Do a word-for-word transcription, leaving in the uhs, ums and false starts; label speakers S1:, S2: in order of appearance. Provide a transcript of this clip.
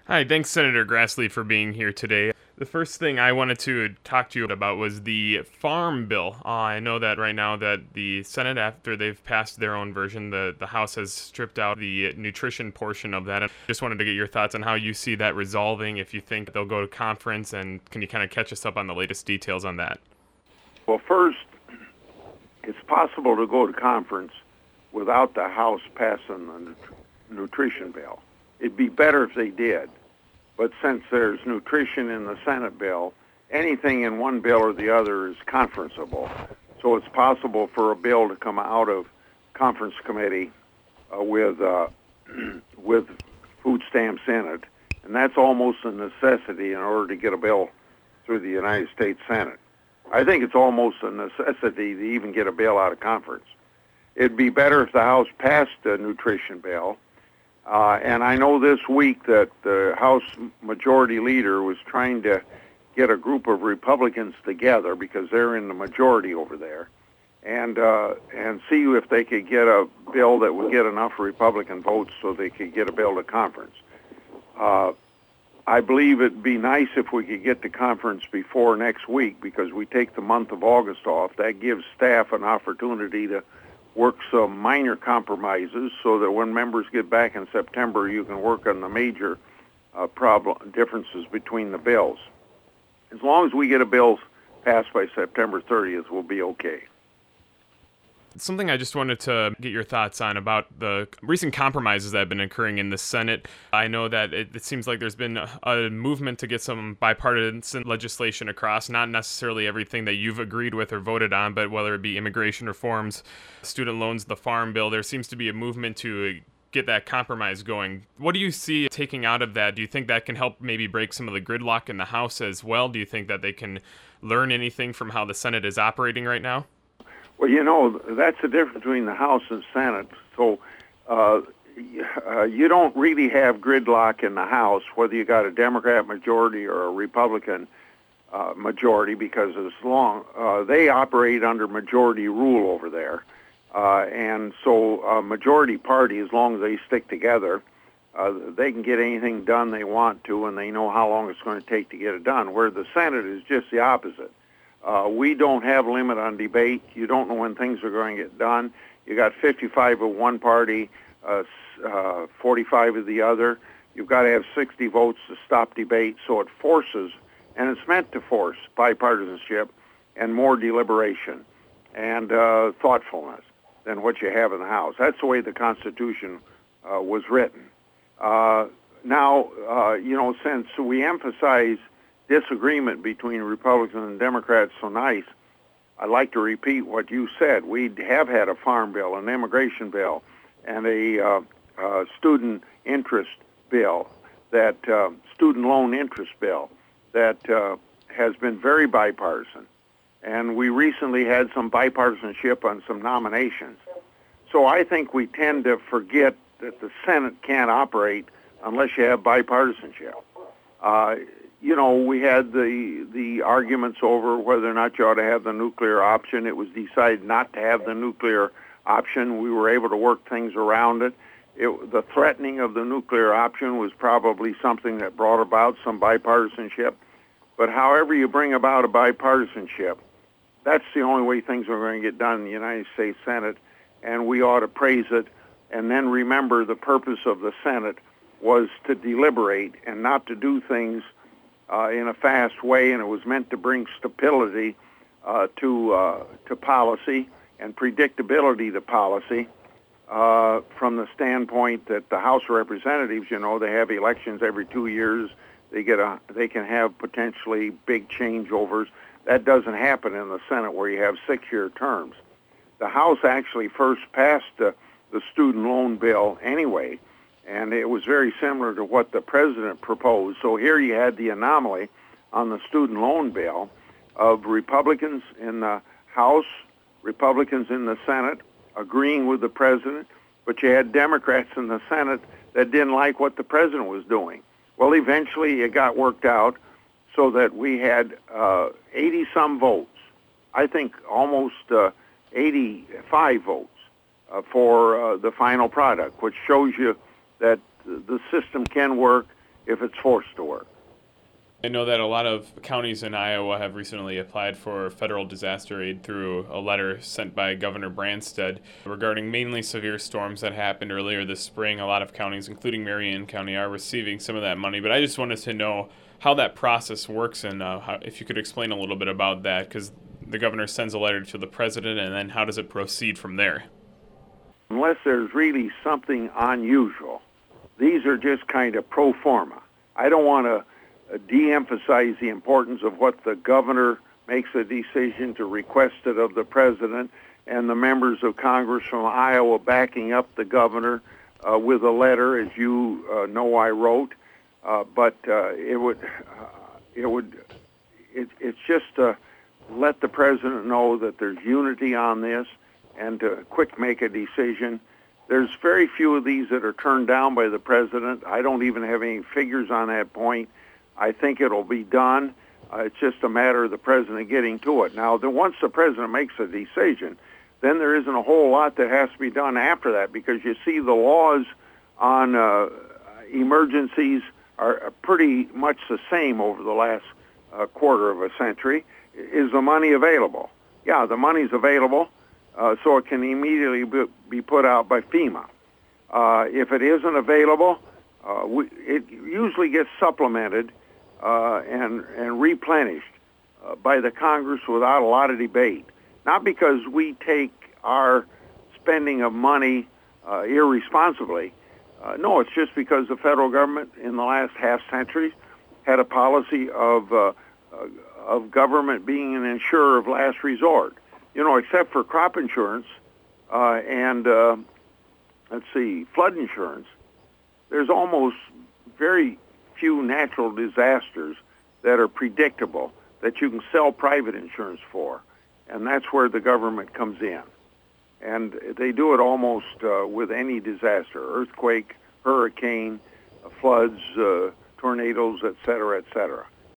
S1: Hi, thanks, Senator Grassley, for being here today. The first thing I wanted to talk to you about was the Farm Bill. Uh, I know that right now that the Senate, after they've passed their own version, the, the House has stripped out the nutrition portion of that. And just wanted to get your thoughts on how you see that resolving, if you think they'll go to conference, and can you kind of catch us up on the latest details on that?
S2: Well, first, it's possible to go to conference without the House passing the nut- nutrition bill. It'd be better if they did. But since there's nutrition in the Senate bill, anything in one bill or the other is conferenceable. So it's possible for a bill to come out of conference committee uh, with uh, with food stamps in it, and that's almost a necessity in order to get a bill through the United States Senate. I think it's almost a necessity to even get a bill out of conference. It'd be better if the House passed a nutrition bill. Uh, and I know this week that the House Majority Leader was trying to get a group of Republicans together because they're in the majority over there, and uh, and see if they could get a bill that would get enough Republican votes so they could get a bill to conference. Uh, I believe it'd be nice if we could get to conference before next week because we take the month of August off. That gives staff an opportunity to work some minor compromises so that when members get back in September, you can work on the major uh, problem differences between the bills. As long as we get a bill passed by September thirtieth, we'll be okay.
S1: Something I just wanted to get your thoughts on about the recent compromises that have been occurring in the Senate. I know that it, it seems like there's been a, a movement to get some bipartisan legislation across, not necessarily everything that you've agreed with or voted on, but whether it be immigration reforms, student loans, the Farm Bill, there seems to be a movement to get that compromise going. What do you see taking out of that? Do you think that can help maybe break some of the gridlock in the House as well? Do you think that they can learn anything from how the Senate is operating right now?
S2: Well, you know, that's the difference between the House and Senate. So uh, uh, you don't really have gridlock in the House, whether you got a Democrat majority or a Republican uh, majority, because as long uh, they operate under majority rule over there. Uh, and so a majority party, as long as they stick together, uh, they can get anything done they want to, and they know how long it's going to take to get it done, where the Senate is just the opposite. Uh, we don't have a limit on debate. You don't know when things are going to get done. You got fifty-five of one party, uh, uh, forty-five of the other. You've got to have sixty votes to stop debate. So it forces, and it's meant to force, bipartisanship and more deliberation and uh, thoughtfulness than what you have in the House. That's the way the Constitution uh, was written. Uh, now, uh, you know, since we emphasize disagreement between Republicans and Democrats so nice, I'd like to repeat what you said. We have had a farm bill, an immigration bill, and a uh, uh, student interest bill, that uh, student loan interest bill that uh, has been very bipartisan. And we recently had some bipartisanship on some nominations. So I think we tend to forget that the Senate can't operate unless you have bipartisanship. Uh, You know, we had the the arguments over whether or not you ought to have the nuclear option. It was decided not to have the nuclear option. We were able to work things around it. It the threatening of the nuclear option was probably something that brought about some bipartisanship. But however you bring about a bipartisanship, that's the only way things are going to get done in the United States Senate, and we ought to praise it. And then remember, the purpose of the Senate was to deliberate and not to do things Uh, in a fast way, and it was meant to bring stability uh, to uh, to policy and predictability to policy uh, from the standpoint that the House of Representatives, you know, they have elections every two years. They get a they can have potentially big changeovers. That doesn't happen in the Senate where you have six-year terms. The House actually first passed uh, the student loan bill anyway, and it was very similar to what the president proposed. So here you had the anomaly on the student loan bill of Republicans in the House, Republicans in the Senate agreeing with the president, but you had Democrats in the Senate that didn't like what the president was doing. Well, eventually it got worked out so that we had uh, eighty-some votes, I think almost uh, eighty-five votes uh, for uh, the final product, which shows you that the system can work if it's forced to work.
S1: I know that a lot of counties in Iowa have recently applied for federal disaster aid through a letter sent by Governor Branstad regarding mainly severe storms that happened earlier this spring. A lot of counties, including Marion County, are receiving some of that money. But I just wanted to know how that process works and uh, how, if you could explain a little bit about that, because the governor sends a letter to the president, and then how does it proceed from there?
S2: Unless there's really something unusual, these are just kind of pro forma. I don't want to Uh, de-emphasize the importance of what the governor makes a decision to request it of the president, and the members of Congress from Iowa backing up the governor uh, with a letter, as you uh, know I wrote. Uh, but uh, it would, uh, it would, it, it's just to let the president know that there's unity on this, and to quick make a decision. There's very few of these that are turned down by the president. I don't even have any figures on that point. I think it'll be done. Uh, it's just a matter of the president getting to it. Now, the, once the president makes a decision, then there isn't a whole lot that has to be done after that, because you see the laws on uh, emergencies are pretty much the same over the last uh, quarter of a century. Is the money available? Yeah, the money's available, uh, so it can immediately be, be put out by FEMA. Uh, if it isn't available, uh, we, it usually gets supplemented Uh, and, and replenished uh, by the Congress without a lot of debate. Not because we take our spending of money uh, irresponsibly. Uh, no, it's just because the federal government in the last half century had a policy of uh, uh, of government being an insurer of last resort. You know, except for crop insurance uh, and uh, let's see, flood insurance, there's almost very few natural disasters that are predictable that you can sell private insurance for, and that's where the government comes in. And they do it almost uh, with any disaster: earthquake, hurricane, floods, uh, tornadoes, et cetera, et cetera.